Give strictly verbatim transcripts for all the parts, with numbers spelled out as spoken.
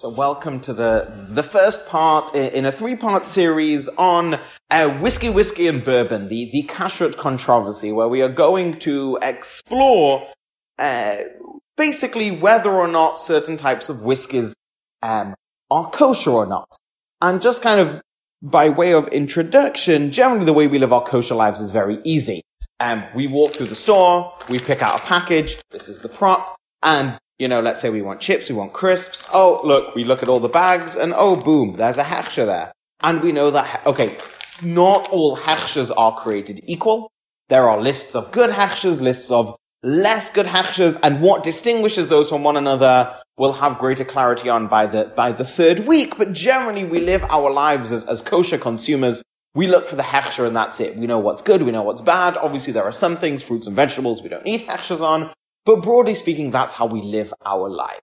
So welcome to the the first part in a three-part series on uh, whiskey, whiskey and bourbon, the, the kashrut controversy, where we are going to explore uh, basically whether or not certain types of whiskeys um, are kosher or not. And just kind of by way of introduction, generally the way we live our kosher lives is very easy. Um, we walk through the store, we pick out a package, this is the prop, and you know, let's say we want chips, we want crisps. Oh, look, we look at all the bags and oh, boom, there's a hechsher there. And we know that, okay, not all hechshers are created equal. There are lists of good hechshers, lists of less good hechshers, and what distinguishes those from one another we'll have greater clarity on by the, by the third week. But generally we live our lives as, as kosher consumers. We look for the hechsher and that's it. We know what's good, we know what's bad. Obviously there are some things, fruits and vegetables, we don't need hechshers on. But broadly speaking, that's how we live our lives.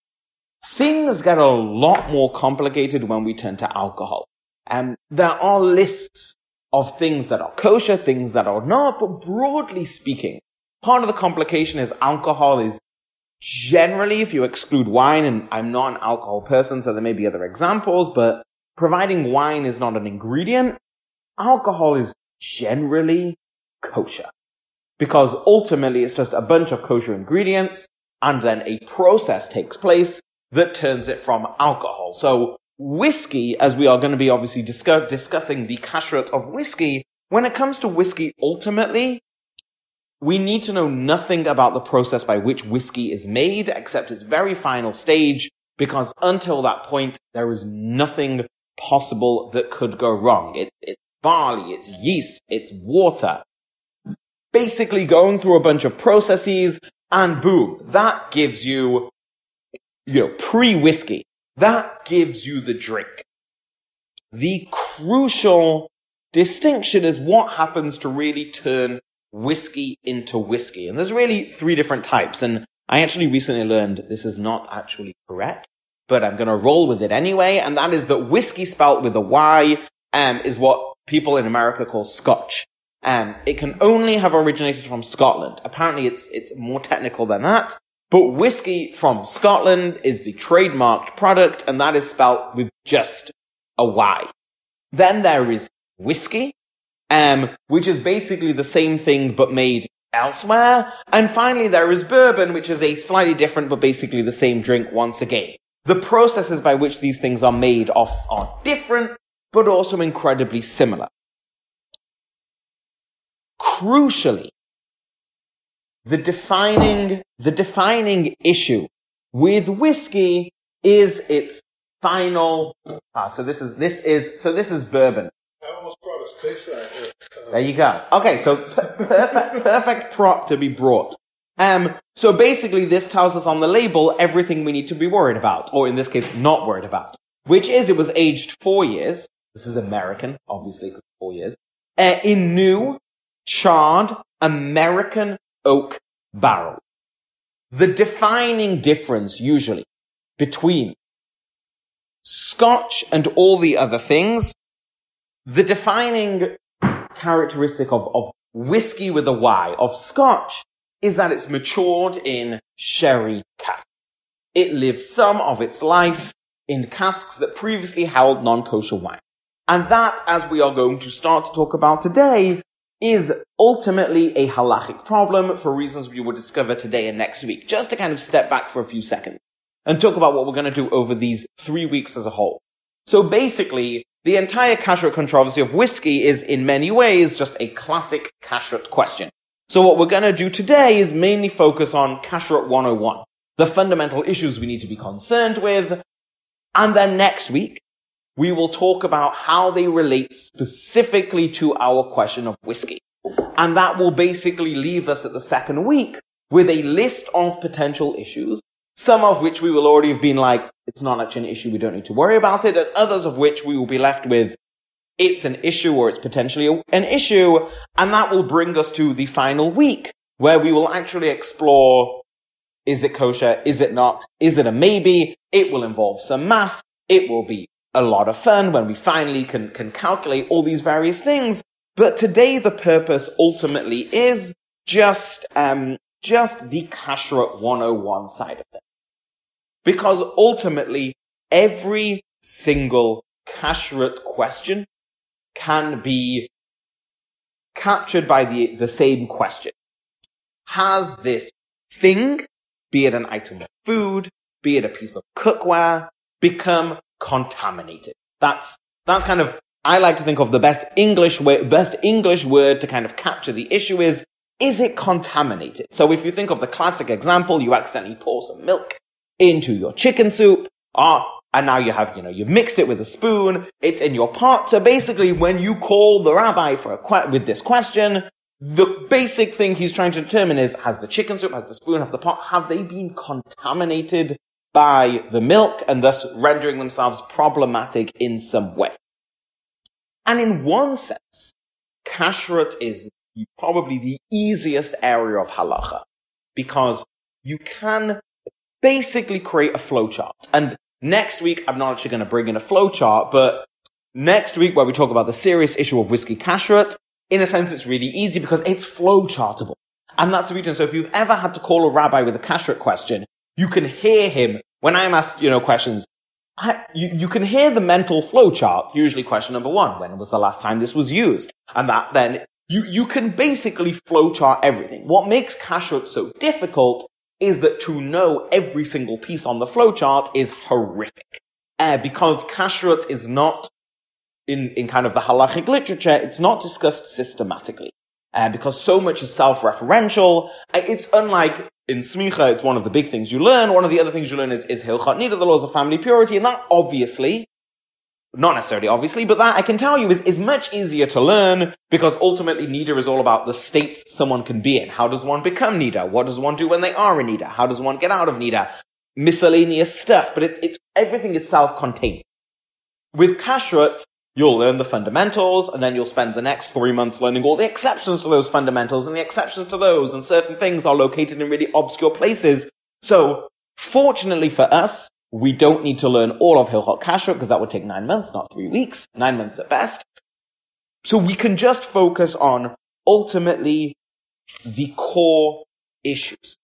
Things get a lot more complicated when we turn to alcohol. And there are lists of things that are kosher, things that are not, but broadly speaking, part of the complication is alcohol is generally, if you exclude wine, and I'm not an alcohol person, so there may be other examples, but providing wine is not an ingredient, alcohol is generally kosher. Because ultimately it's just a bunch of kosher ingredients, and then a process takes place that turns it from alcohol. So whiskey, as we are going to be obviously discuss- discussing the kashrut of whiskey, when it comes to whiskey, ultimately, we need to know nothing about the process by which whiskey is made, except its very final stage, because until that point, there is nothing possible that could go wrong. It, it's barley, it's yeast, it's water. Basically going through a bunch of processes, and boom, that gives you, you know, pre-whiskey. That gives you the drink. The crucial distinction is what happens to really turn whiskey into whiskey. And there's really three different types, and I actually recently learned this is not actually correct, but I'm going to roll with it anyway, and that is that whiskey spelt with a Y um, is what people in America call Scotch. And it can only have originated from Scotland. Apparently it's, it's more technical than that. But whiskey from Scotland is the trademarked product, and that is spelt with just a Y. Then there is whiskey, um, which is basically the same thing but made elsewhere. And finally there is bourbon, which is a slightly different but basically the same drink once again. The processes by which these things are made are, are different, but also incredibly similar. Crucially, the defining, the defining issue with whiskey is its final, ah, so this is, this is, so this is bourbon. I almost brought a station here. Uh, there you go. Okay, so per- perfect, perfect prop to be brought. Um, so basically this tells us on the label everything we need to be worried about, or in this case, not worried about, which is it was aged four years. This is American, obviously, because four years, uh, in new, charred American oak barrel. The defining difference usually between Scotch and all the other things, the defining characteristic of, of whiskey with a Y, of Scotch, is that it's matured in sherry casks. It lives some of its life in casks that previously held non-kosher wine. And that, as we are going to start to talk about today, is ultimately a halachic problem for reasons we will discover today and next week. Just to kind of step back for a few seconds and talk about what we're going to do over these three weeks as a whole. So basically, the entire kashrut controversy of whiskey is in many ways just a classic kashrut question. So what we're going to do today is mainly focus on kashrut one oh one, the fundamental issues we need to be concerned with, and then next week, we will talk about how they relate specifically to our question of whiskey. And that will basically leave us at the second week with a list of potential issues, some of which we will already have been like, it's not actually an issue, we don't need to worry about it, and others of which we will be left with, it's an issue or it's potentially an issue, and that will bring us to the final week, where we will actually explore, is it kosher, is it not, is it a maybe, it will involve some math, it will be a lot of fun when we finally can, can calculate all these various things. But today the purpose ultimately is just, um, just the kashrut one oh one side of it. Because ultimately every single kashrut question can be captured by the, the same question. Has this thing, be it an item of food, be it a piece of cookware, become contaminated? That's, that's kind of, I like to think of the best English way, best English word to kind of capture the issue is, is it contaminated? So if you think of the classic example, you accidentally pour some milk into your chicken soup, ah, and now you have, you know, you've mixed it with a spoon, it's in your pot. So basically, when you call the rabbi for a que- with this question, the basic thing he's trying to determine is, has the chicken soup, has the spoon, have the pot, have they been contaminated by the milk and thus rendering themselves problematic in some way? And in one sense, kashrut is probably the easiest area of halacha because you can basically create a flowchart. And next week, I'm not actually going to bring in a flowchart, but next week where we talk about the serious issue of whiskey kashrut, in a sense it's really easy because it's flowchartable. And that's the reason. So if you've ever had to call a rabbi with a kashrut question, you can hear him, when I'm asked, you know, questions, I, you, you can hear the mental flowchart. Usually question number one, when was the last time this was used? And that then, you, you can basically flowchart everything. What makes kashrut so difficult is that to know every single piece on the flowchart is horrific. Uh, because kashrut is not, in, in kind of the halachic literature, it's not discussed systematically. Uh, because so much is self-referential. Uh, it's unlike in smicha, it's one of the big things you learn. One of the other things you learn is, is hilchot nida, the laws of family purity, and that obviously, not necessarily obviously, but that I can tell you is, is much easier to learn because ultimately nida is all about the states someone can be in. How does one become nida? What does one do when they are in nida? How does one get out of nida? Miscellaneous stuff, but it, it's, everything is self-contained. With kashrut, you'll learn the fundamentals, and then you'll spend the next three months learning all the exceptions to those fundamentals, and the exceptions to those, and certain things are located in really obscure places. So, fortunately for us, we don't need to learn all of Hilchot Kashrut, because that would take nine months, not three weeks, nine months at best. So we can just focus on, ultimately, the core issues.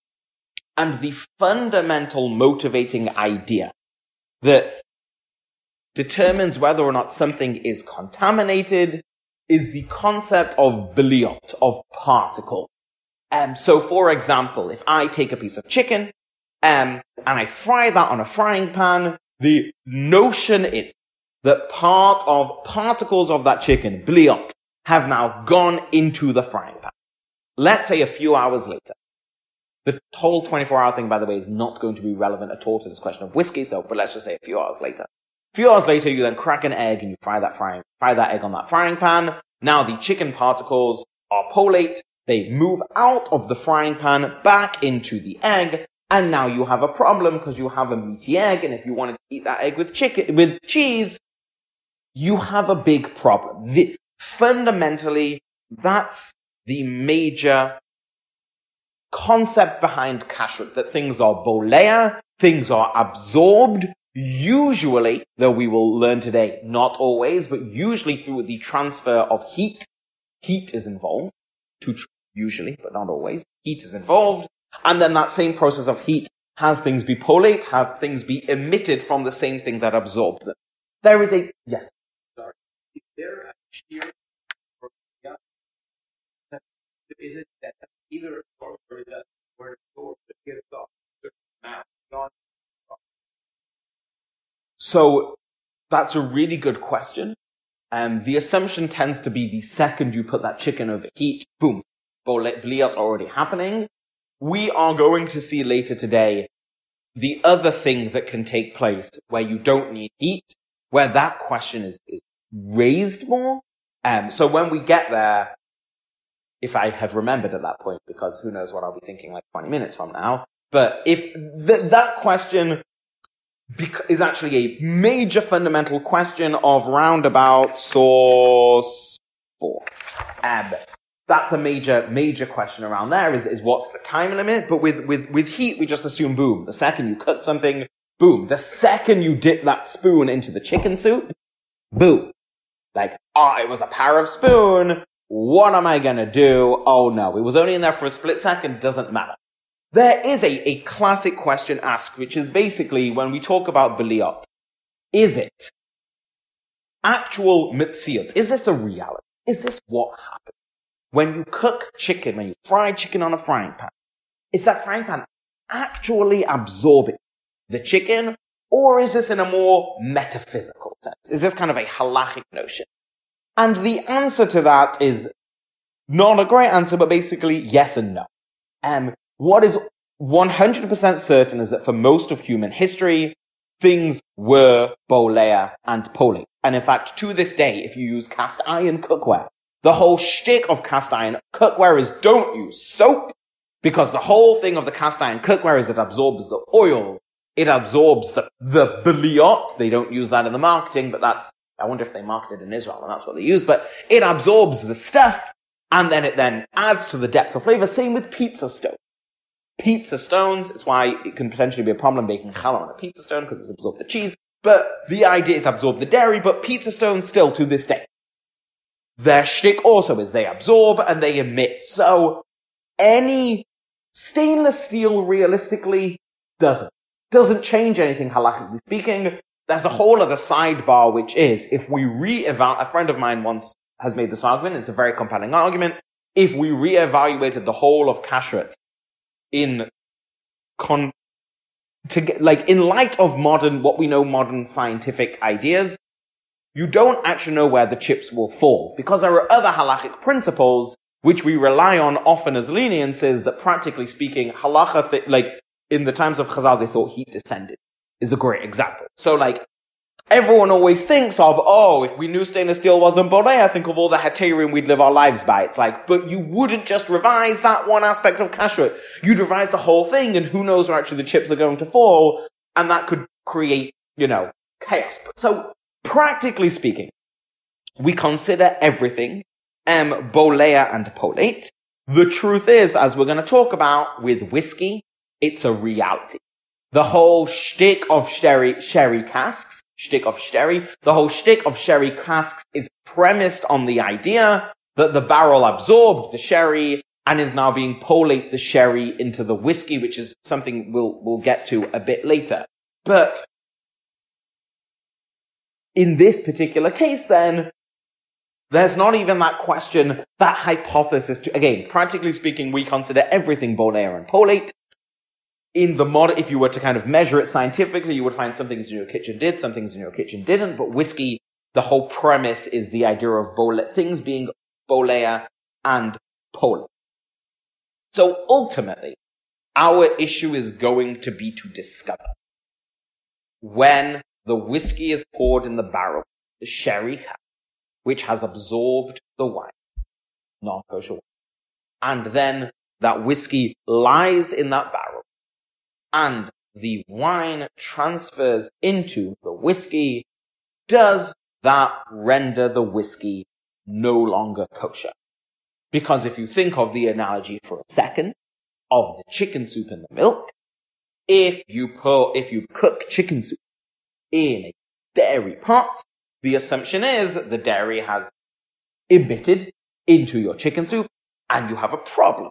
And the fundamental motivating idea that determines whether or not something is contaminated is the concept of biliot, of particle. Um, so for example, if I take a piece of chicken, um, and I fry that on a frying pan, the notion is that part of particles of that chicken, biliot, have now gone into the frying pan. Let's say a few hours later. The whole twenty-four hour thing, by the way, is not going to be relevant at all to this question of whiskey, so, but let's just say a few hours later. A few hours later, you then crack an egg and you fry that frying, fry that egg on that frying pan. Now the chicken particles are polate. They move out of the frying pan back into the egg. And now you have a problem because you have a meaty egg. And if you wanted to eat that egg with chicken, with cheese, you have a big problem. The, fundamentally, that's the major concept behind kashrut, that things are bolea, things are absorbed. Usually, though we will learn today, not always, but usually through the transfer of heat. Heat is involved. Usually, but not always. Heat is involved. And then that same process of heat has things be polate, have things be emitted from the same thing that absorbed them. There is a, yes. Sorry. Is there a shear or yeah? Is it that either or is that where it goes to get off a certain amount beyond? So that's a really good question. Um, the assumption tends to be the second you put that chicken over heat, boom, biliot already happening. We are going to see later today the other thing that can take place where you don't need heat, where that question is, is raised more. Um, so when we get there, if I have remembered at that point, because who knows what I'll be thinking like twenty minutes from now, but if th- that question is actually a major fundamental question of roundabout source four. Um, that's a major, major question around there is, is what's the time limit? But with, with, with heat, we just assume boom. The second you cook something, boom. The second you dip that spoon into the chicken soup, boom. Like, oh, it was a power of spoon. What am I gonna do? Oh no, it was only in there for a split second. Doesn't matter. There is a, a classic question asked, which is basically when we talk about biliot, is it actual mitziyut? Is this a reality? Is this what happens? When you cook chicken, when you fry chicken on a frying pan, is that frying pan actually absorbing the chicken, or is this in a more metaphysical sense? Is this kind of a halachic notion? And the answer to that is not a great answer, but basically yes and no. Um, what is one hundred percent certain is that for most of human history, things were bolea and polate. And in fact, to this day, if you use cast iron cookware, the whole shtick of cast iron cookware is don't use soap, because the whole thing of the cast iron cookware is it absorbs the oils, it absorbs the, the beliot. They don't use that in the marketing, but that's, I wonder if they market it in Israel and that's what they use, but it absorbs the stuff, and then it then adds to the depth of flavor. Same with pizza stone. Pizza stones, it's why it can potentially be a problem baking challah on a pizza stone, because it's absorbed the cheese, but the idea is absorb the dairy, but pizza stones still to this day. Their shtick also is they absorb and they emit. So any stainless steel realistically doesn't. Doesn't change anything halachically speaking. There's a whole other sidebar, which is if we re-evaluate, a friend of mine once has made this argument, it's a very compelling argument, if we re-evaluated the whole of kashrut in con, to get, like in light of modern, what we know modern scientific ideas, you don't actually know where the chips will fall, because there are other halachic principles which we rely on often as leniences that practically speaking, halacha, th- like in the times of Chazal, they thought heat descended, is a great example. So like, everyone always thinks of, oh, if we knew stainless steel wasn't boleh, I think of all the heterium we'd live our lives by. It's like, but you wouldn't just revise that one aspect of kashrut. You'd revise the whole thing, and who knows where actually the chips are going to fall, and that could create, you know, chaos. So, practically speaking, we consider everything um, bolea and polate. The truth is, as we're going to talk about with whiskey, it's a reality. The whole shtick of sherry, sherry casks, shtick of sherry, the whole shtick of sherry casks is premised on the idea that the barrel absorbed the sherry and is now being polate the sherry into the whiskey, which is something we'll, we'll get to a bit later. But in this particular case then, there's not even that question, that hypothesis to, again, practically speaking, we consider everything bolea and polate. In the mod, if you were to kind of measure it scientifically, you would find some things in your kitchen did, some things in your kitchen didn't, but whiskey, the whole premise is the idea of bolea, things being bolea and polate. So ultimately, our issue is going to be to discover when the whiskey is poured in the barrel, the sherry cask, which has absorbed the wine, non-kosher wine, and then that whiskey lies in that barrel, and the wine transfers into the whiskey, does that render the whiskey no longer kosher? Because if you think of the analogy for a second of the chicken soup and the milk, if you pour, if you cook chicken soup in a dairy pot, the assumption is that the dairy has emitted into your chicken soup and you have a problem.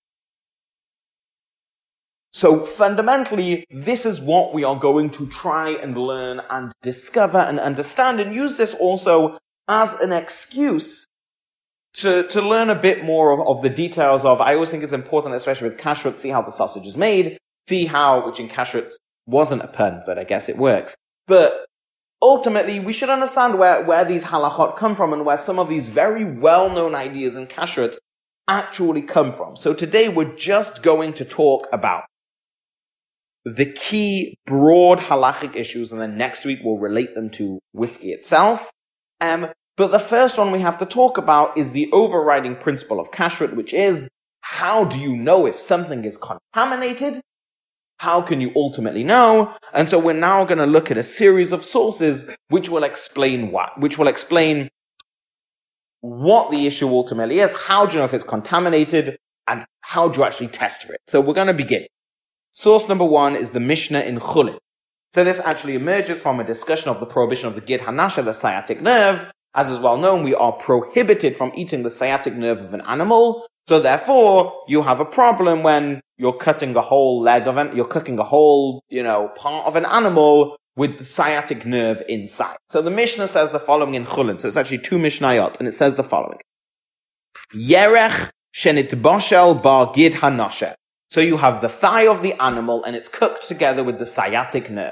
So fundamentally, this is what we are going to try and learn and discover and understand, and use this also as an excuse to, to learn a bit more of, of the details of, I always think it's important, especially with kashrut, see how the sausage is made, see how, which in kashrut wasn't a pun, but I guess it works. But ultimately, we should understand where, where these halachot come from and where some of these very well-known ideas in kashrut actually come from. So today we're just going to talk about the key broad halachic issues, and then next week we'll relate them to whiskey itself. Um, but the first one we have to talk about is the overriding principle of kashrut, which is, how do you know if something is contaminated? How can you ultimately know? And so we're now going to look at a series of sources which will explain what, which will explain what the issue ultimately is, how do you know if it's contaminated, and how do you actually test for it? So we're going to begin. Source number one is the Mishnah in Chulin. So this actually emerges from a discussion of the prohibition of the Gid Hanasha, the sciatic nerve. As is well known, we are prohibited from eating the sciatic nerve of an animal. So therefore, you have a problem when you're cutting a whole leg of an, you're cooking a whole, you know, part of an animal with the sciatic nerve inside. So the Mishnah says the following in Chulin. So it's actually two Mishnayot, and it says the following. Yerech shenitboshel bar gid hanashe. So you have the thigh of the animal, and it's cooked together with the sciatic nerve.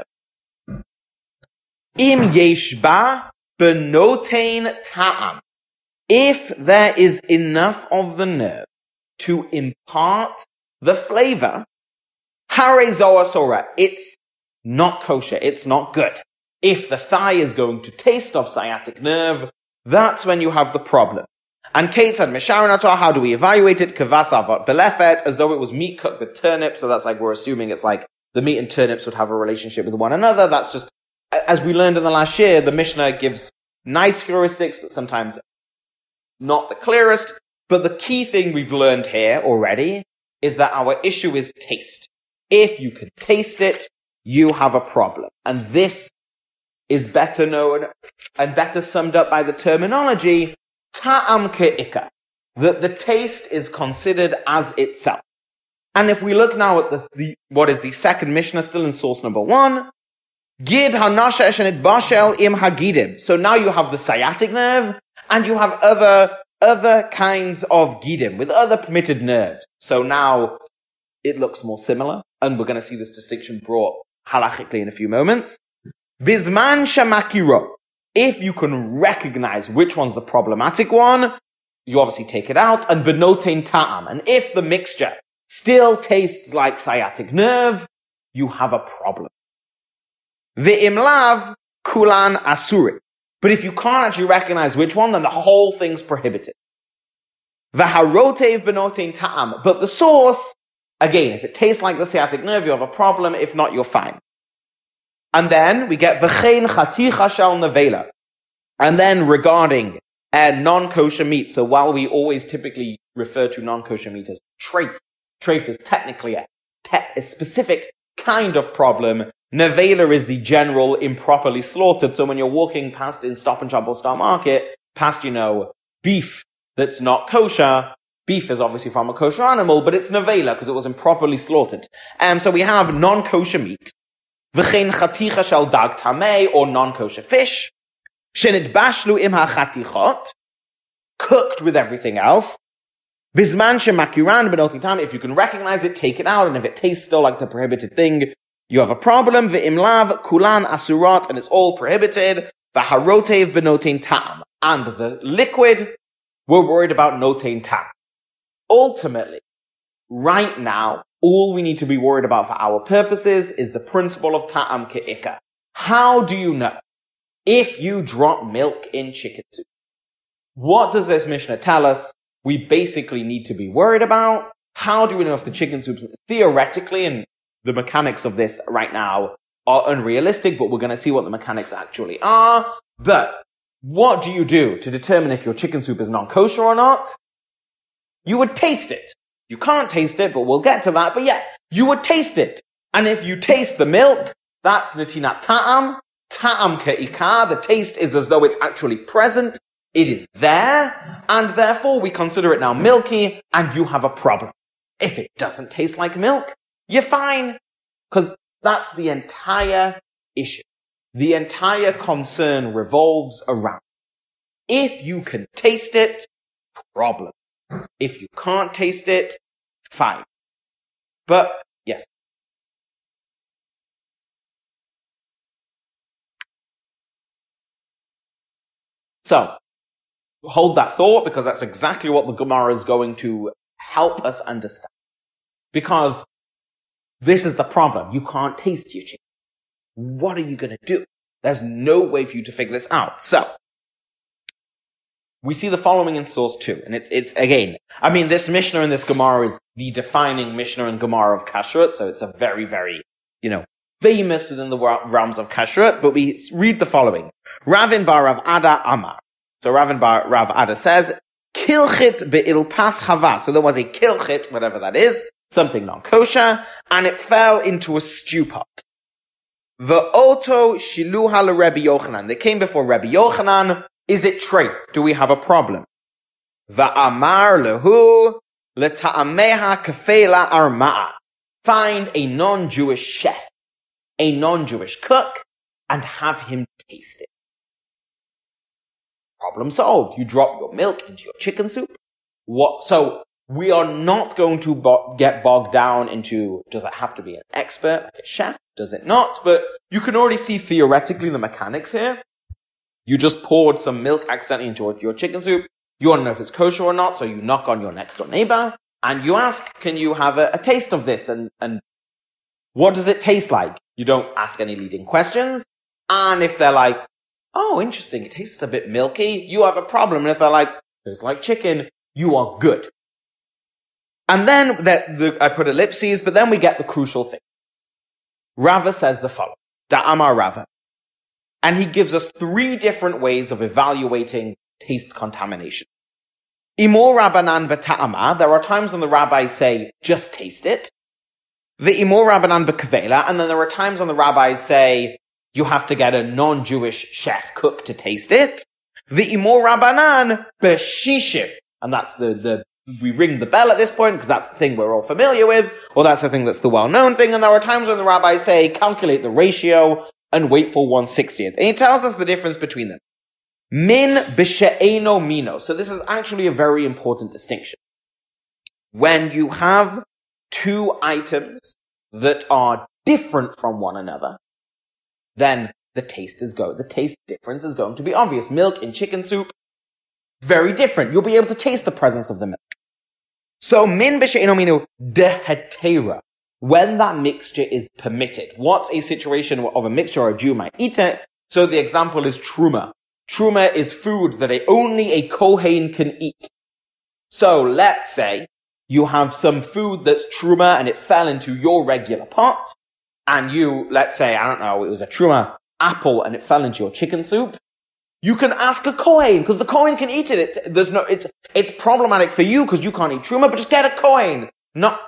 Im yeshba benotein ta'am. If there is enough of the nerve to impart the flavor, hare zoasora, it's not kosher, it's not good. If the thigh is going to taste of sciatic nerve, that's when you have the problem. And Ketzad Misharanatah, how do we evaluate it? Kavasavot belefet, as though it was meat cooked with turnips, so that's like we're assuming it's like the meat and turnips would have a relationship with one another. That's just, as we learned in the last year, the Mishnah gives nice heuristics, but sometimes not the clearest. But the key thing we've learned here already is that our issue is taste. If you can taste it, you have a problem. And this is better known and better summed up by the terminology ta'am ke'ika, that the taste is considered as itself. And if we look now at this, the, what is the second Mishnah, still in source number one, gid hanasha eshenit bashel im hagidim. So now you have the sciatic nerve, and you have other, other kinds of gidim, with other permitted nerves. So now, it looks more similar, and we're going to see this distinction brought halachically in a few moments. Bizman shamakiro. If you can recognize which one's the problematic one, you obviously take it out, and benotein ta'am. And if the mixture still tastes like sciatic nerve, you have a problem. Ve'im lav kulan asuri. But if you can't actually recognize which one, then the whole thing's prohibited. V'harotev benotein ta'am. But the source, again, if it tastes like the sciatic nerve, you have a problem. If not, you're fine. And then we get v'chein chaticha shel nevela. And then regarding uh, non-kosher meat, so while we always typically refer to non-kosher meat as treif, treif is technically a, te- a specific kind of problem. Nevela is the general improperly slaughtered. So when you're walking past in Stop and Shop or Star Market, past, you know, beef that's not kosher, beef is obviously from a kosher animal, but it's nevela because it was improperly slaughtered. Um, so we have non-kosher meat. V'chein chaticha shel dag tamei, or non-kosher fish. Shenit bashlu im ha-chatichot, cooked with everything else. Bizman shemakiran benotein ta'am, if you can recognize it, take it out, and if it tastes still like the prohibited thing, you have a problem. V'im lav kulan asurat, and it's all prohibited. V'harotev benotein ta'am, and the liquid, we're worried about notein ta'am. Ultimately, right now, all we need to be worried about for our purposes is the principle of ta'am ke'ika. How do you know if you drop milk in chicken soup? What does this Mishnah tell us we basically need to be worried about? How do we know if the chicken soup, theoretically, and the mechanics of this right now are unrealistic, but we're going to see what the mechanics actually are. But what do you do to determine if your chicken soup is non-kosher or not? You would taste it. You can't taste it, but we'll get to that. But yeah, you would taste it. And if you taste the milk, that's natinat ta'am. Ta'am ke'ikah. The taste is as though it's actually present. It is there. And therefore, we consider it now milky, and you have a problem. If it doesn't taste like milk, you're fine. Because that's the entire issue. The entire concern revolves around. If you can taste it, problem. If you can't taste it, fine. But, yes. So, hold that thought, because that's exactly what the Gemara is going to help us understand. Because this is the problem. You can't taste your chicken. What are you going to do? There's no way for you to figure this out. So, we see the following in source two, and it's, it's again, I mean, this Mishnah and this Gemara is the defining Mishnah and Gemara of Kashrut, so it's a very, very, you know, famous within the realms of Kashrut, but we read the following. Ravin bar Rav Ada Amar. So Ravin bar Rav Ada says, Kilchit be'ilpas hava. So there was a kilchit, whatever that is, something non-kosher, and it fell into a stew pot. V'oto shiluha l'Rebbe Yochanan. They came before Rebbe Yochanan. Is it treif? Do we have a problem? Va'amar lehu leta'ameha kafela arma'a. Find a non-Jewish chef, a non-Jewish cook, and have him taste it. Problem solved. You drop your milk into your chicken soup. What? So we are not going to bo- get bogged down into, does it have to be an expert, like a chef? Does it not? But you can already see theoretically the mechanics here. You just poured some milk accidentally into your chicken soup. You want to know if it's kosher or not, so you knock on your next door neighbor and you ask, can you have a, a taste of this? And, and what does it taste like? You don't ask any leading questions. And if they're like, oh, interesting, it tastes a bit milky, you have a problem. And if they're like, it's like chicken, you are good. And then the, the, I put ellipses, but then we get the crucial thing. Rava says the following, Da'amar Rava. And he gives us three different ways of evaluating taste contamination. Imor Rabbanan v'ta'ama, there are times when the rabbis say, just taste it. V'imor Rabbanan v'kvela, and then there are times when the rabbis say, you have to get a non-Jewish chef cook to taste it. V'imor Rabbanan b'shishim, and that's the, the, we ring the bell at this point because that's the thing we're all familiar with, or that's the thing that's the well-known thing, and there are times when the rabbis say, calculate the ratio and wait for one sixtieth. And he tells us the difference between them. Min b'she'eno mino. So this is actually a very important distinction. When you have two items that are different from one another, then the taste is go. The taste difference is going to be obvious. Milk in chicken soup, very different. You'll be able to taste the presence of the milk. So min b'she'eno mino dehetera. When that mixture is permitted. What's a situation of a mixture or a Jew might eat it? So the example is truma. Truma is food that a, only a Kohen can eat. So let's say you have some food that's truma and it fell into your regular pot, and you, let's say, I don't know, it was a truma apple and it fell into your chicken soup. You can ask a Kohen, because the Kohen can eat it. It's, there's no, it's, it's problematic for you because you can't eat truma, but just get a Kohen. Not,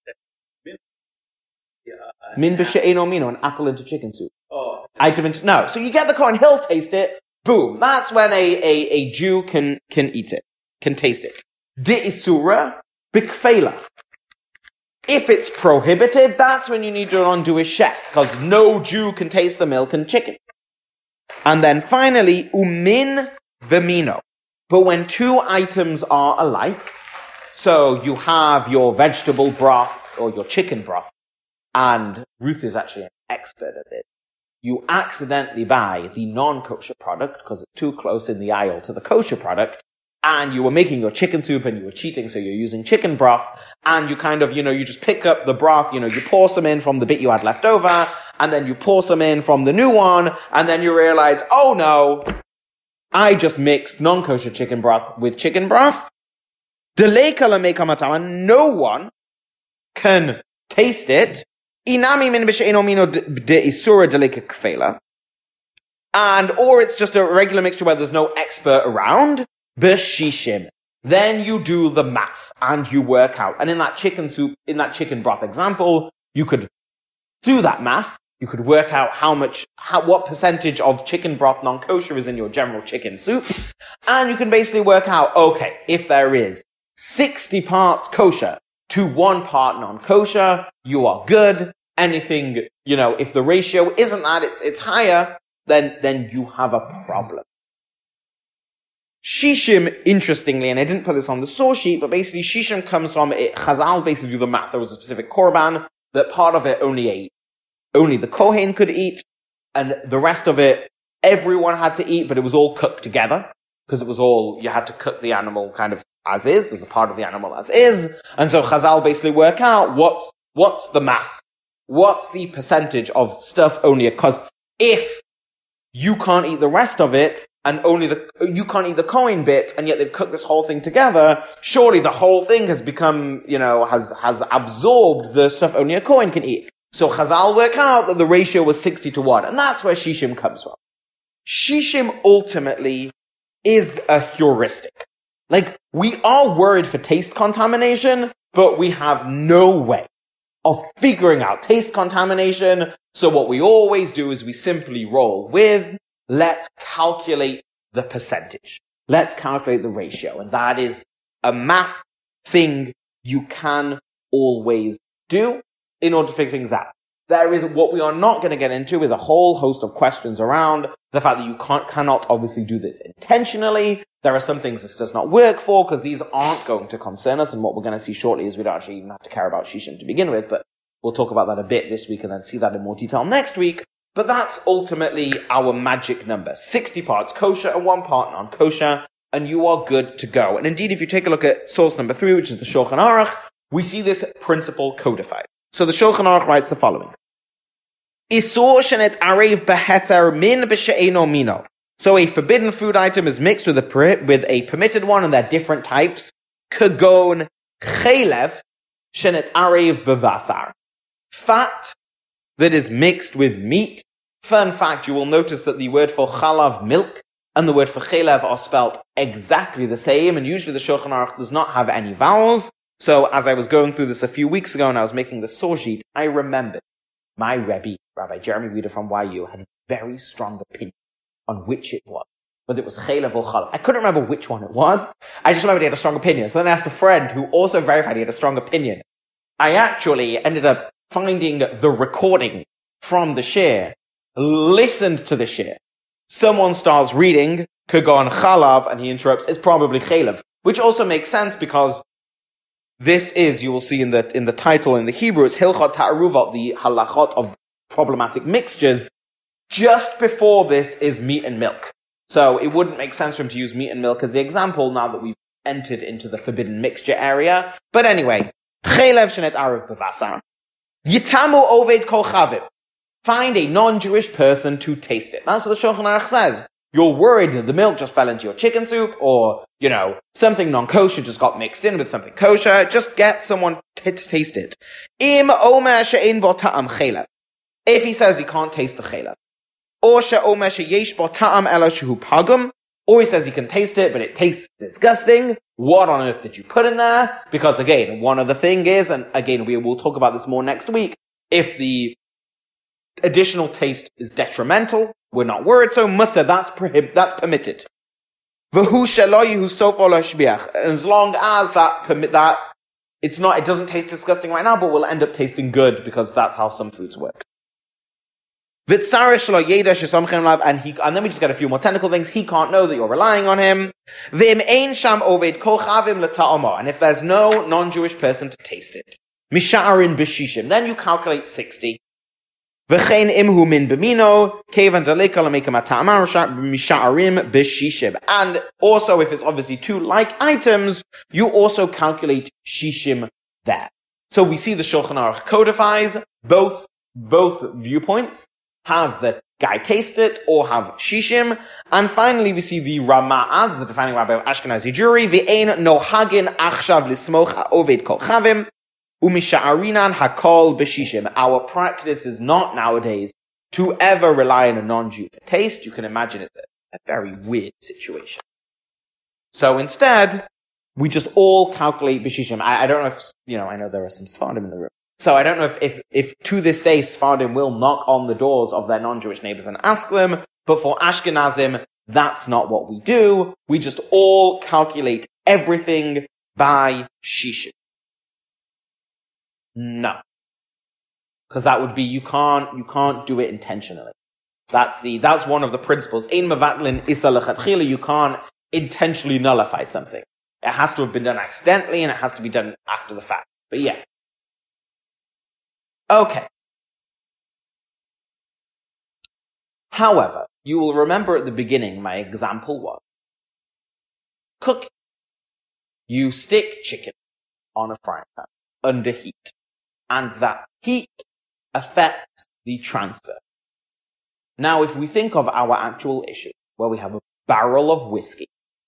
min b'she'eno mino, an apple into chicken soup. Oh. Item into, no. So you get the Kohen, he'll taste it. Boom. That's when a, a, a Jew can, can eat it, can taste it. De'isura b'kfela. If it's prohibited, that's when you need to undo a chef, because no Jew can taste the milk and chicken. And then finally, umin v'mino. But when two items are alike, so you have your vegetable broth or your chicken broth, and Ruth is actually an expert at this. You accidentally buy the non-kosher product because it's too close in the aisle to the kosher product, and you were making your chicken soup and you were cheating, so you're using chicken broth, and you kind of, you know, you just pick up the broth, you know, you pour some in from the bit you had left over, and then you pour some in from the new one, and then you realize, oh no, I just mixed non-kosher chicken broth with chicken broth. Delay kala mekamatama, no one can taste it. Inami min b'she'eno mino de'isura deleka kfela. And, or it's just a regular mixture where there's no expert around. B'shishim. Then you do the math and you work out. And in that chicken soup, in that chicken broth example, you could do that math. You could work out how much, how, what percentage of chicken broth non-kosher is in your general chicken soup. And you can basically work out, okay, if there is sixty parts kosher to one part non-kosher, you are good. Anything, you know, if the ratio isn't that, it's, it's higher, then, then you have a problem. Shishim, interestingly, and I didn't put this on the source sheet, but basically Shishim comes from it. Chazal basically do the math. There was a specific korban that part of it only a, only the Kohen could eat, and the rest of it everyone had to eat, but it was all cooked together because it was all, you had to cook the animal kind of as is, as a part of the animal as is, and so Chazal basically work out what's what's the math, what's the percentage of stuff only, because if you can't eat the rest of it, and only the, you can't eat the Kohen bit, and yet they've cooked this whole thing together, surely the whole thing has become, you know, has, has absorbed the stuff only a Kohen can eat. So Chazal work out that the ratio was sixty to one, and that's where Shishim comes from. Shishim ultimately is a heuristic. Like, we are worried for taste contamination, but we have no way of figuring out taste contamination, so what we always do is we simply roll with, let's calculate the percentage. Let's calculate the ratio. And that is a math thing you can always do in order to figure things out. There is, what we are not going to get into is a whole host of questions around the fact that you can't, cannot obviously do this intentionally. There are some things this does not work for, because these aren't going to concern us, and what we're going to see shortly is we don't actually even have to care about Shishim to begin with, but we'll talk about that a bit this week and then see that in more detail next week. But that's ultimately our magic number. sixty parts kosher and one part non-kosher, and you are good to go. And indeed, if you take a look at source number three, which is the Shulchan Aruch, we see this principle codified. So the Shulchan Aruch writes the following. Isur shenet arev beheter min b'she'eno mino. So a forbidden food item is mixed with a, with a permitted one, and they're different types. Kagon chelev shenet arev bevasar. Fat that is mixed with meat. Fun fact, you will notice that the word for chalav, milk, and the word for chelev are spelled exactly the same, and usually the Shulchan Aruch does not have any vowels. So as I was going through this a few weeks ago and I was making the source sheet, I remembered my Rebbe, Rabbi Jeremy Weeder from Y U, had a very strong opinion on which it was, whether it was chelev or chalav. I couldn't remember which one it was. I just remembered he had a strong opinion. So then I asked a friend who also verified he had a strong opinion. I actually ended up finding the recording from the shir, listened to the shir. Someone starts reading Kagon Chalav and he interrupts, it's probably chelev, which also makes sense because this is, you will see in the in the title in the Hebrew, it's Hilchot Ta'aruvot, the halachot of problematic mixtures. Just before this is meat and milk. So it wouldn't make sense for him to use meat and milk as the example now that we've entered into the forbidden mixture area. But anyway, Chelev shenet arev bevasar. Yitamu oved kol chavim. Find a non-Jewish person to taste it. That's what the Shulchan Aruch says. You're worried that the milk just fell into your chicken soup, or, you know, something non-kosher just got mixed in with something kosher. Just get someone to taste it. Im omer she'ein bo ta'am chelev. If he says he can't taste the chelev. Or she'omer she'yesh bo ta'am ela shehu pagum. Or he says he can taste it, but it tastes disgusting. What on earth did you put in there? Because again, one of the thing is, and again, we will talk about this more next week, if the additional taste is detrimental, we're not worried, so mutter, that's prohib- that's permitted. V'hu sheloyihu sof ol hashbiach. As long as that permit that, it's not, it doesn't taste disgusting right now, but will end up tasting good, because that's how some foods work. V'tzarech shelo yeda shesomchem lav, and he, and then we just get a few more technical things. He can't know that you're relying on him. V'im ein sham oved kol chavim l'ta'omo, and if there's no non-Jewish person to taste it, misha'arin b'shishim, then you calculate sixty. V'chein imhu min b'mino, kevan daleka l'mekam ata'amar misha'arim b'shishim. And also, if it's obviously two like items, you also calculate shishim there. So we see the Shulchan Aruch codifies both, both viewpoints. Have the guy taste it, or have shishim. And finally, we see the Rama'az, the defining rabbi of Ashkenazi Jewry, v'ein nohagin achshav lismoch ha'oved kol chavim, umisha'arinan hakol b'shishim. Our practice is not nowadays to ever rely on a non-Jew for taste. You can imagine it's a, a very weird situation. So instead, we just all calculate b'shishim. I, I don't know if, you know, I know there are some Sfardim in the room. So I don't know if, if, if to this day Sfardim will knock on the doors of their non-Jewish neighbors and ask them, but for Ashkenazim, that's not what we do. We just all calculate everything by shishim. No. Because that would be, you can't, you can't do it intentionally. That's the, that's one of the principles. Ein mevatlin isa lechatchila, you can't intentionally nullify something. It has to have been done accidentally, and it has to be done after the fact. But yeah. Okay. However, you will remember at the beginning my example was cooking. You stick chicken on a frying pan under heat, and that heat affects the transfer. Now, if we think of our actual issue, where we have a barrel of whiskey,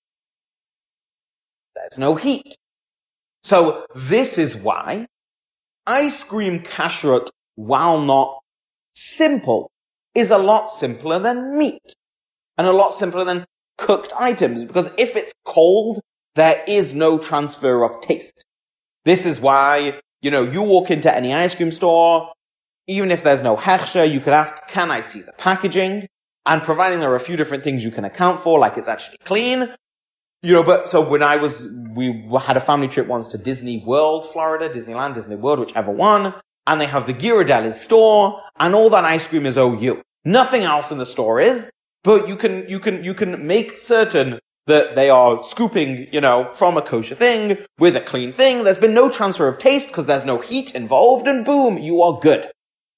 there's no heat. So this is why ice cream kashrut, while not simple, is a lot simpler than meat. And a lot simpler than cooked items. Because if it's cold, there is no transfer of taste. This is why, you know, you walk into any ice cream store, even if there's no hechsher, you could ask, can I see the packaging? And providing there are a few different things you can account for, like it's actually clean. You know, but so when I was, we had a family trip once to Disney World, Florida, Disneyland, Disney World, whichever one, and they have the Ghirardelli store, and all that ice cream is O U. Nothing else in the store is, but you can, you can, you can make certain that they are scooping, you know, from a kosher thing with a clean thing. There's been no transfer of taste because there's no heat involved, and boom, you are good.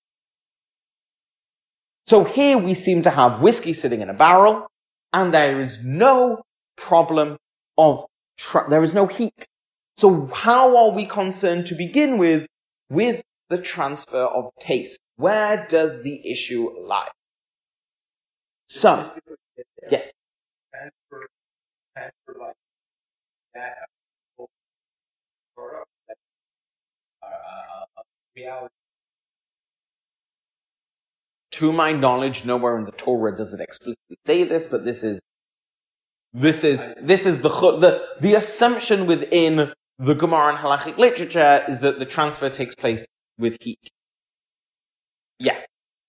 So here we seem to have whiskey sitting in a barrel, and there is no problem of, tra- there is no heat. So how are we concerned to begin with, with the transfer of taste? Where does the issue lie? So, yes. Transfer, transfer like that, or uh, uh, reality. To my knowledge, nowhere in the Torah does it explicitly say this, but this is, this is, this is the, the, the assumption within the Gemara and Halachic literature is that the transfer takes place with heat. Yeah.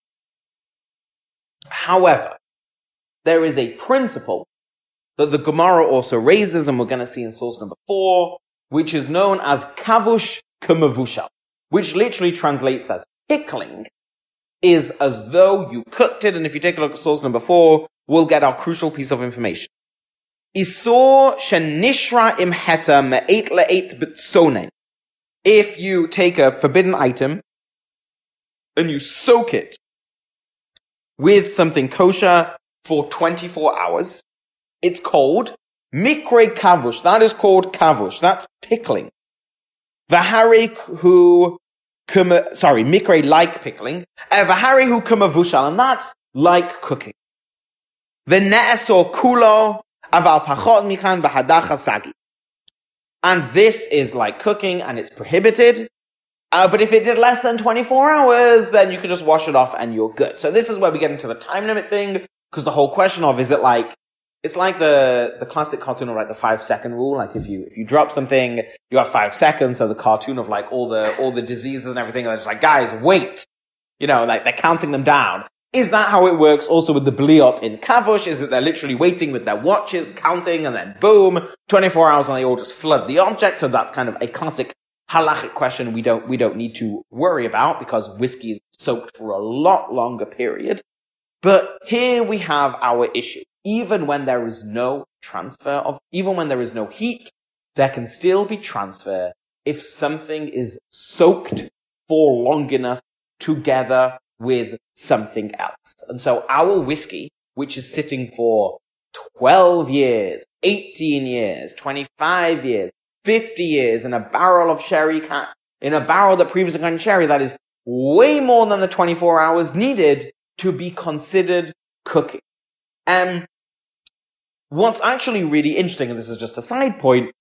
However, there is a principle that the Gemara also raises, and we're going to see in source number four, which is known as kavush k'mavushal, which literally translates as pickling, is as though you cooked it, and if you take a look at source number four, we'll get our crucial piece of information. Isor shenishra imheta me'et le'et b'tzonen. If you take a forbidden item, and you soak it with something kosher for twenty-four hours, it's called mikre kavush. That is called kavush. That's pickling. V'harei hu kuma, sorry, mikre like pickling. Uh, V'harei hu kumavushal, and that's like cooking. V'ne'esor kulo aval pachot michan b'hadacha sagi. And this is like cooking, and it's prohibited. Uh, but if it did less than twenty-four hours, then you can just wash it off and you're good. So this is where we get into the time limit thing, because the whole question of, is it like, it's like the, the classic cartoon of like the five second rule. Like if you, if you drop something, you have five seconds. So the cartoon of like all the, all the diseases and everything, they're just like, guys, wait. You know, like they're counting them down. Is that how it works also with the bliot in kavush? Is that they're literally waiting with their watches, counting, and then boom, twenty-four hours and they all just flood the object? So that's kind of a classic halachic question we don't, we don't need to worry about because whiskey is soaked for a lot longer period. But here we have our issue. Even when there is no transfer of, even when there is no heat, there can still be transfer if something is soaked for long enough together with something else. And so our whiskey, which is sitting for twelve years, eighteen years, twenty-five years, fifty years in a barrel of sherry, ca- in a barrel that previously contained sherry, that is way more than the twenty-four hours needed to be considered cooking. And what's actually really interesting, and this is just a side point,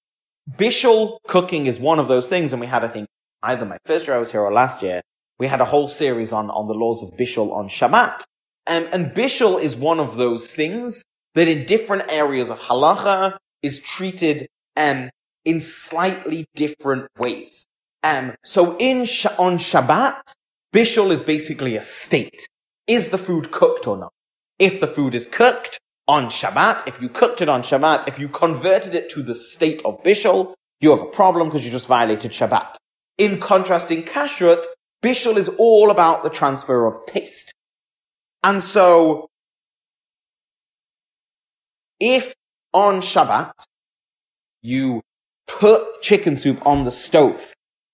bishul cooking is one of those things, and we had, I think, either my first year I was here or last year, we had a whole series on, on the laws of bishul on Shabbat. Um, and bishul is one of those things that in different areas of halacha is treated um, in slightly different ways. Um, so in on Shabbat, bishul is basically a state. Is the food cooked or not? If the food is cooked on Shabbat, if you cooked it on Shabbat, if you converted it to the state of bishul, you have a problem because you just violated Shabbat. In contrast, in kashrut, bishul is all about the transfer of taste. And so, if on Shabbat, you put chicken soup on the stove,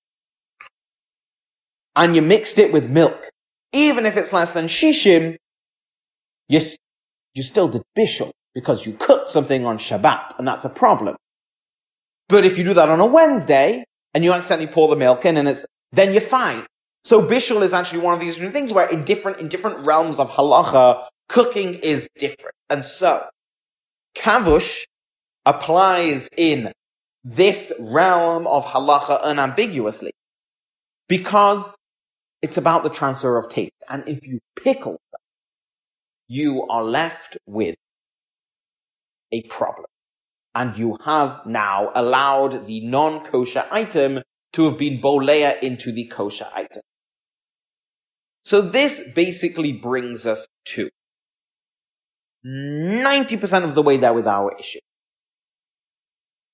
and you mixed it with milk, even if it's less than shishim, you, you still did bishul, because you cooked something on Shabbat, and that's a problem. But if you do that on a Wednesday, and you accidentally pour the milk in, and it's, then you're fine. So bishul is actually one of these things where in different, in different realms of halacha, cooking is different. And so, kavush applies in this realm of halacha unambiguously, because it's about the transfer of taste. And if you pickle them, you are left with a problem. And you have now allowed the non-kosher item to have been bolea into the kosher item. So this basically brings us to ninety percent of the way there with our issue.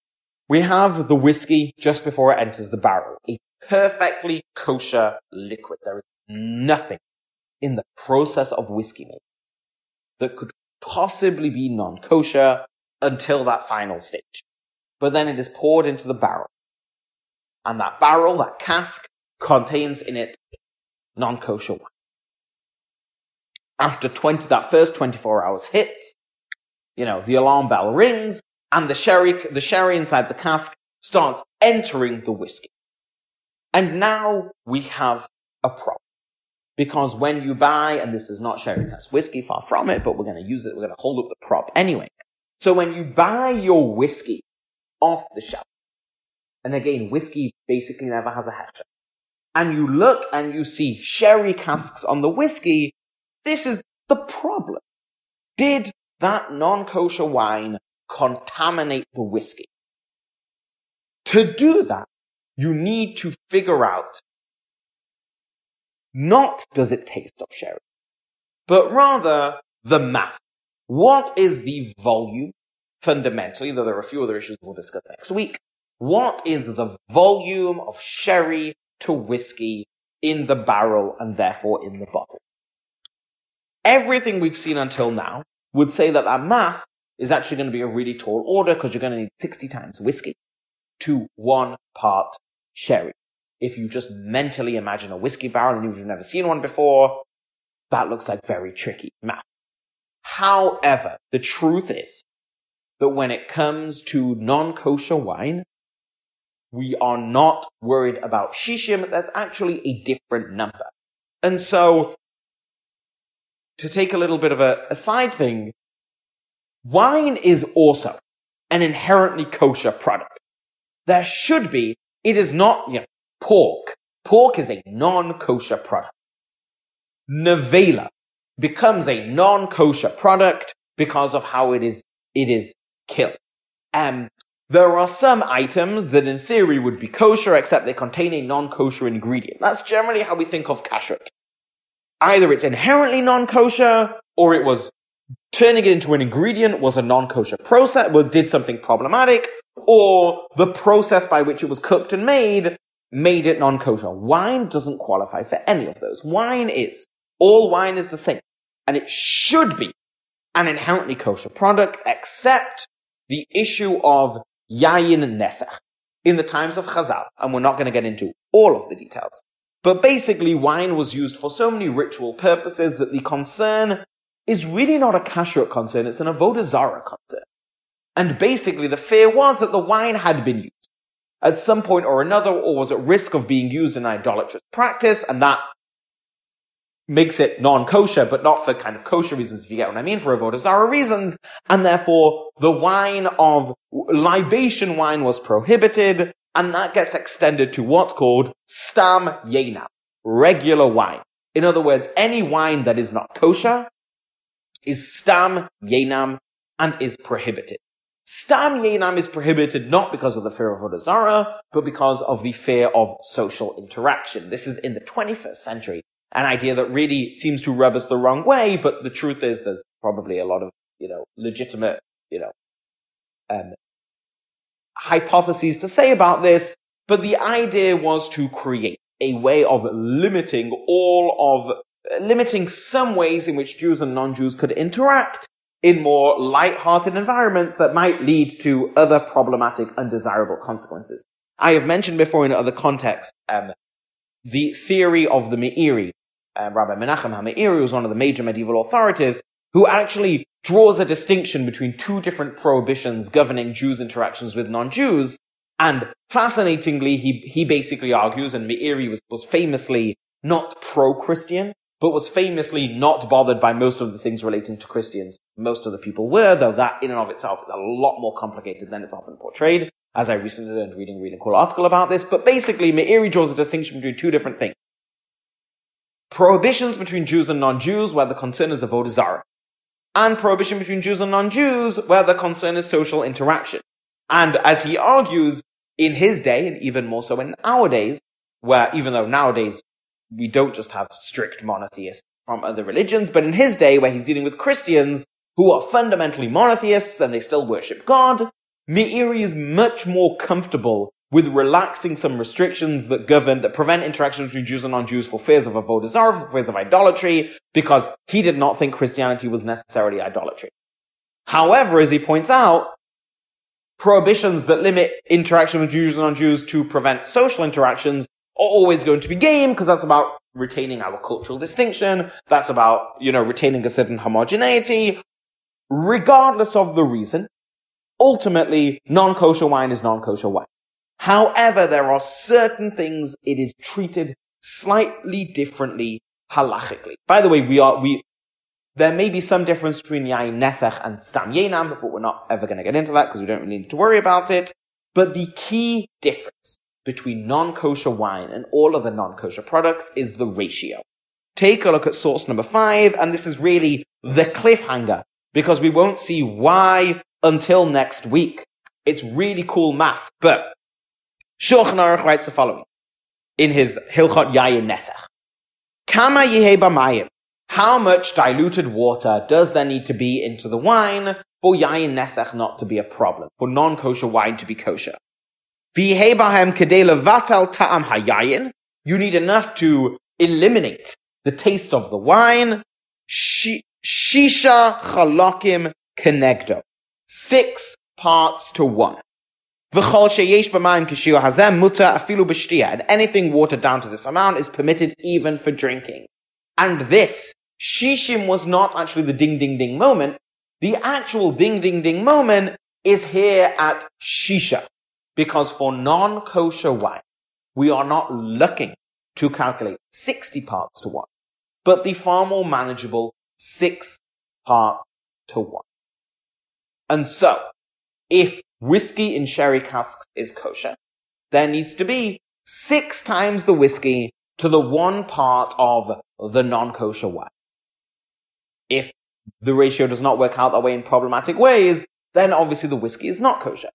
we have the whiskey just before it enters the barrel. A perfectly kosher liquid. There is nothing in the process of whiskey making that could possibly be non-kosher until that final stage. But then it is poured into the barrel. And that barrel, that cask, contains in it non-kosher wine. After twenty, that first twenty-four hours hits, you know, the alarm bell rings, and the sherry, the sherry inside the cask starts entering the whiskey. And now we have a problem. Because when you buy, and this is not sherry cask whiskey, far from it, but we're going to use it, we're going to hold up the prop anyway. So when you buy your whiskey off the shelf, and again, whiskey basically never has a hechsher, and you look and you see sherry casks on the whiskey, this is the problem. Did that non-kosher wine contaminate the whiskey? To do that, you need to figure out, not does it taste of sherry, but rather the math. What is the volume, fundamentally, though there are a few other issues we'll discuss next week, what is the volume of sherry to whiskey in the barrel and therefore in the bottle? Everything we've seen until now would say that that math is actually going to be a really tall order because you're going to need sixty times whiskey to one part sherry. If you just mentally imagine a whiskey barrel and you've never seen one before, that looks like very tricky math. However, the truth is that when it comes to non-kosher wine, we are not worried about shishim. There's actually a different number. And so, to take a little bit of a, a side thing, wine is also an inherently kosher product. There should be, it is not, you know, pork. Pork is a non-kosher product. Nevela becomes a non-kosher product because of how it is, it is killed. Um, there are some items that in theory would be kosher, except they contain a non-kosher ingredient. That's generally how we think of kashrut. Either it's inherently non-kosher, or it was turning it into an ingredient was a non-kosher process, well, did something problematic, or the process by which it was cooked and made made it non-kosher. Wine doesn't qualify for any of those. Wine is. All wine is the same. And it should be an inherently kosher product, except the issue of yayin nesach in the times of Chazal. And we're not going to get into all of the details. But basically, wine was used for so many ritual purposes that the concern is really not a kashrut concern, it's an avodah zarah concern. And basically, the fear was that the wine had been used at some point or another, or was at risk of being used in idolatrous practice, and that makes it non-kosher, but not for kind of kosher reasons, if you get what I mean, for avodah zarah reasons, and therefore the wine of libation wine was prohibited, and that gets extended to what's called stam yenam, regular wine. In other words, any wine that is not kosher is stam yenam and is prohibited. Stam yenam is prohibited not because of the fear of avodah zarah, but because of the fear of social interaction. This is in the twenty-first century, an idea that really seems to rub us the wrong way, but the truth is there's probably a lot of, you know, legitimate, you know, um, hypotheses to say about this, but the idea was to create a way of limiting all of, limiting some ways in which Jews and non-Jews could interact in more light-hearted environments that might lead to other problematic, undesirable consequences. I have mentioned before in other contexts, um, the theory of the Meiri. Uh, Rabbi Menachem HaMeiri was one of the major medieval authorities who actually draws a distinction between two different prohibitions governing Jews' interactions with non-Jews. And fascinatingly, he, he basically argues, and Meiri was, was famously not pro-Christian, but was famously not bothered by most of the things relating to Christians. Most of the people were, though that in and of itself is a lot more complicated than it's often portrayed, as I recently learned reading a really cool article about this. But basically, Meiri draws a distinction between two different things. Prohibitions between Jews and non-Jews, where the concern is avodah zarah. And prohibition between Jews and non-Jews, where the concern is social interaction. And as he argues, in his day, and even more so in our days, where even though nowadays we don't just have strict monotheists from other religions, but in his day, where he's dealing with Christians who are fundamentally monotheists and they still worship God, Meiri is much more comfortable with relaxing some restrictions that govern, that prevent interaction between Jews and non-Jews for fears of avodah zarah, for fears of idolatry, because he did not think Christianity was necessarily idolatry. However, as he points out, prohibitions that limit interaction with Jews and non-Jews to prevent social interactions are always going to be game, because that's about retaining our cultural distinction, that's about, you know, retaining a certain homogeneity. Regardless of the reason, ultimately, non-kosher wine is non-kosher wine. However, there are certain things it is treated slightly differently halachically. By the way, we are, we, there may be some difference between yayin nesach and stam yenam, but we're not ever going to get into that because we don't really need to worry about it. But the key difference between non-kosher wine and all other non-kosher products is the ratio. Take a look at source number five, and this is really the cliffhanger, because we won't see why until next week. It's really cool math, but Shulchan Aruch writes the following in his Hilchot Yayin Nesach. Kama yehei b'mayim. How much diluted water does there need to be into the wine for Yayin Nesach not to be a problem, for non-kosher wine to be kosher? V'yehei b'hem kedei levatal ta'am hayayin. You need enough to eliminate the taste of the wine. Shisha chalakim kenegdo. Six parts to one. And anything watered down to this amount is permitted even for drinking. And this, shishim, was not actually the ding ding ding moment. The actual ding ding ding moment is here at shisha. Because for non-kosher wine, we are not looking to calculate sixty parts to one, but the far more manageable six parts to one. And so, if whiskey in sherry casks is kosher, there needs to be six times the whiskey to the one part of the non-kosher wine. If the ratio does not work out that way in problematic ways, then obviously the whiskey is not kosher.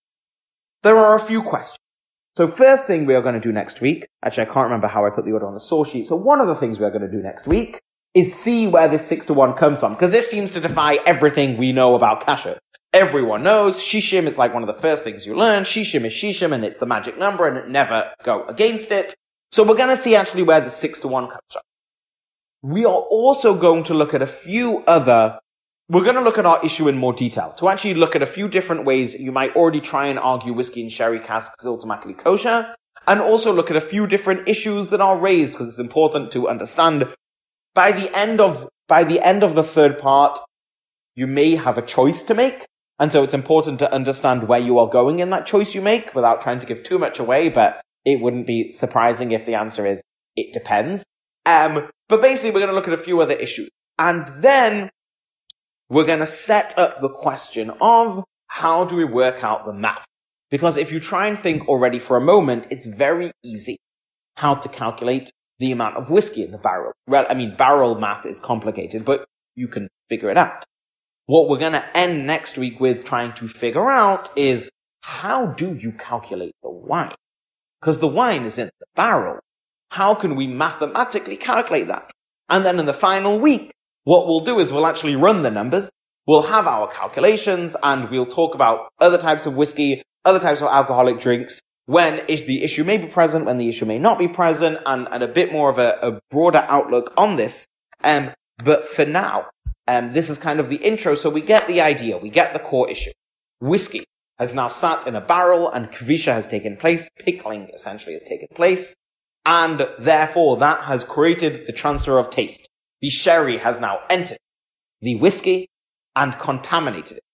There are a few questions. So first thing we are going to do next week, actually I can't remember how I put the order on the source sheet, so one of the things we are going to do next week is see where this six to one comes from, because this seems to defy everything we know about kashrut. Everyone knows shishim is like one of the first things you learn. Shishim is shishim, and it's the magic number, and it never go against it. So we're going to see actually where the six to one comes from. We are also going to look at a few other, we're going to look at our issue in more detail, to actually look at a few different ways you might already try and argue whiskey and sherry casks is ultimately kosher, and also look at a few different issues that are raised, because it's important to understand by the end of, by the end of the third part, you may have a choice to make. And so it's important to understand where you are going in that choice you make without trying to give too much away, but it wouldn't be surprising if the answer is, it depends. Um, but basically we're going to look at a few other issues. And then we're going to set up the question of how do we work out the math? Because if you try and think already for a moment, it's very easy how to calculate the amount of whiskey in the barrel. Well, I mean, barrel math is complicated, but you can figure it out. What we're going to end next week with trying to figure out is, how do you calculate the wine? Because the wine is in the barrel. How can we mathematically calculate that? And then in the final week, what we'll do is we'll actually run the numbers, we'll have our calculations, and we'll talk about other types of whiskey, other types of alcoholic drinks, when the issue may be present, when the issue may not be present, and, and a bit more of a, a broader outlook on this. Um, but for now, Um, this is kind of the intro, so we get the idea, we get the core issue. Whiskey has now sat in a barrel, and kvisha has taken place, pickling essentially has taken place, and therefore that has created the transfer of taste. The sherry has now entered the whiskey and contaminated it.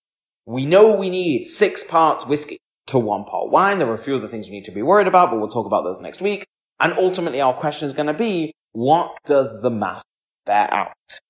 We know we need six parts whiskey to one part wine. There are a few other things we need to be worried about, but we'll talk about those next week. And ultimately our question is going to be, what does the math bear out?